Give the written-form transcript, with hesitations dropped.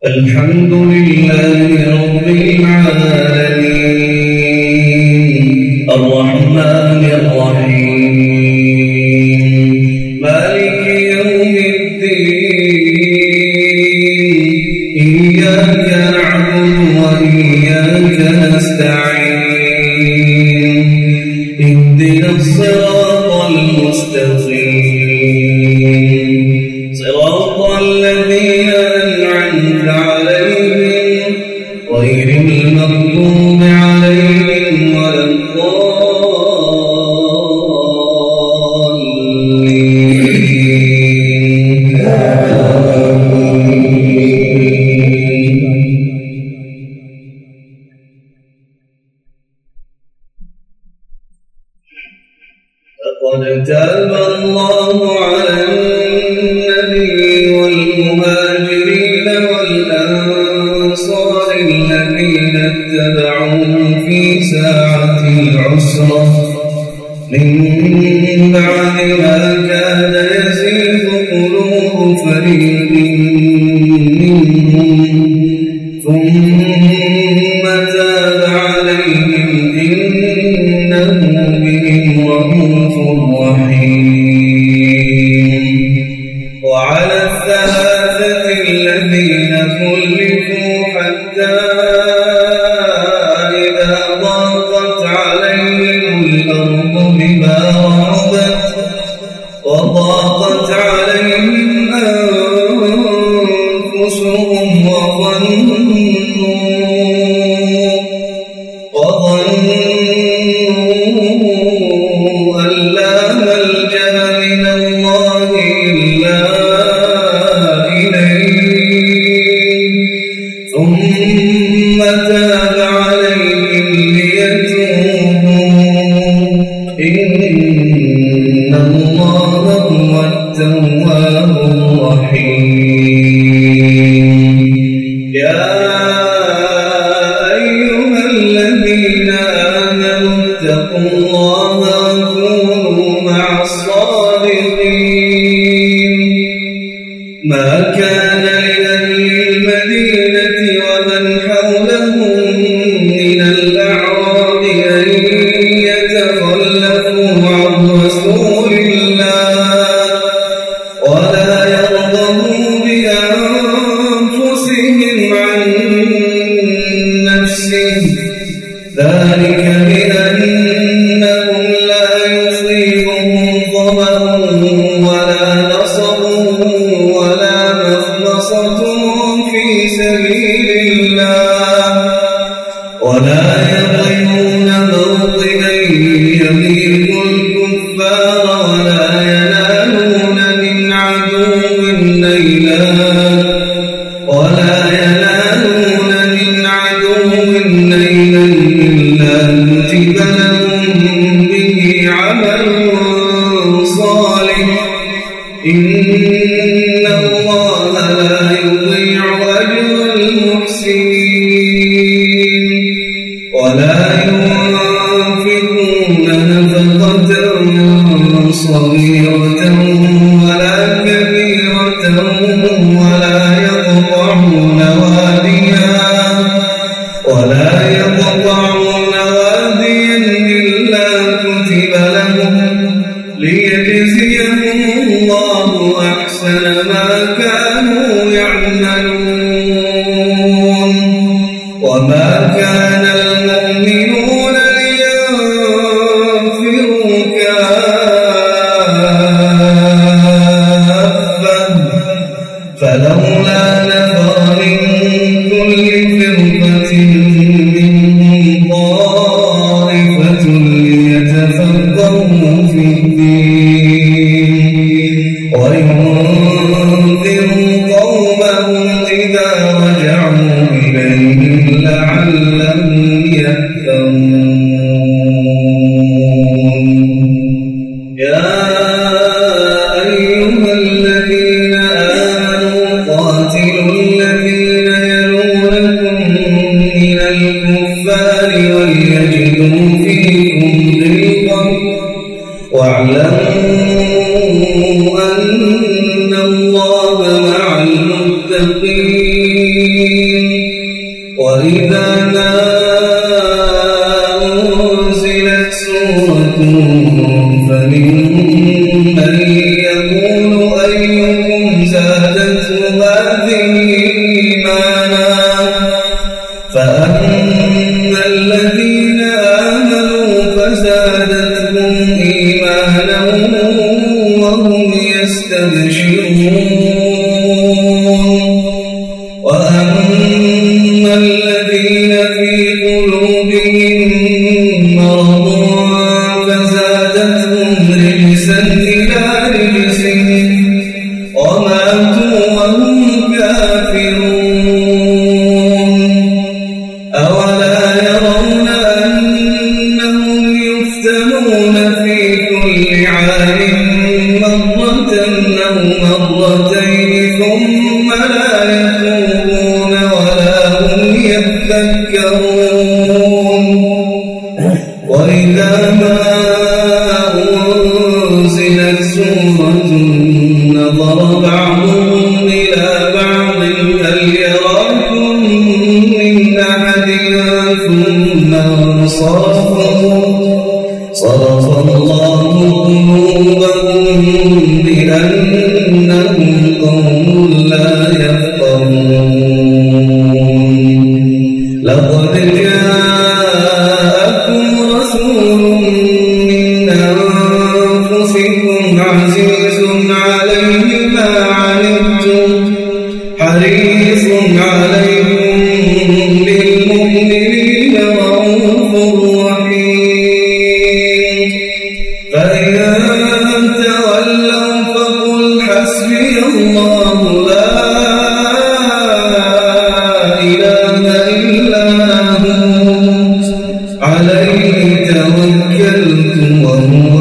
الحمد لله رب العالمين الرحمن الرحيم مالك يوم الدين إياك نعبد وإياك نستعين اهدنا الصراط المستقيم صراط الذين أنعمت عليهم غير المغضوب عليهم ولا الضالين لقد تاب الله على النبي والمهاجرين والأنصار الذين اتبعوه في ساعة العسرة من بعد ما كاد يزيغ قلوب فريق منهم ثم تاب عليهم إنه بهم رءوف رحيم وعلى الثلاثة الذين خلفوا حتى إذا ضاقت عليهم الأرض بما رحبت وضاقت عليهم أنفسهم وظنوا أن لا ملجأ من الله إلا ثم تاب عليهم ليتوبوا إن الله هو التواب الرحيم يا أيها الذين آمنوا اتقوا الله وكونوا مع الصادقين ما كان لأهل المدينة ومن حولهم من الأعراب أن يتخلفوا عن رسول الله ولا يرضوا بأنفسهم عن نفسه ذلك بأنهم لا يصيبهم ظمأ ولا نصب ولا مخمصة في سبيل الله ولا يطعمون موطئا يغيظ الكفار ولا ينالون من عدو نيلا إلا كتب لهم به عمل صالح إن الله لا يضيع أجر المحسنين ولا ينفقون نفقة صغيرة ولا كبيرة ولا يقطعون واديا إلا كتب لهم ليجزيهم الله أحسن ما كانوا يعملون وما كان المؤمنون لينفروا كافة فلولا نفر من كل فرقة منهم طائفة ليتفقهوا في الدين وينذروا قومهم إذا رجعوا إليهم لعلهم يهتدون يا أيها الذين آمنوا قاتلوا الذين يلونكم من الكفار وليجدوا فيكم غلظة واعلموا أن الله مع المتقين وإذا ما أنزلت سورة فمنهم من يقول أيكم زادته هذه إيمانا فأما الذين آمنوا فزادتهم إيمانا وهم يستبشرون وأما الذين في قلوبهم مرض فزادتهم رجسا إلى رجسهم وماتوا وهم كافرون أولا يرون أنهم يفتنون في كل عام مرة أو مرتين ثم لا يتوبون ولا هم يذكرون وإذا ما أنزلت سورة نظر بعضهم إلى بعض هل يراكم من أحد ثم صرف الله قلوبهم بأنهم قوم لا يفقهون لقد جاءكم رسول من أنفسكم عزيز عليه ما عنتم حريص عليكم بالمؤمنين رؤوف رحيم فإن تولوا فقل حسبي الله لا إله إلا هو عليه توكلت وهو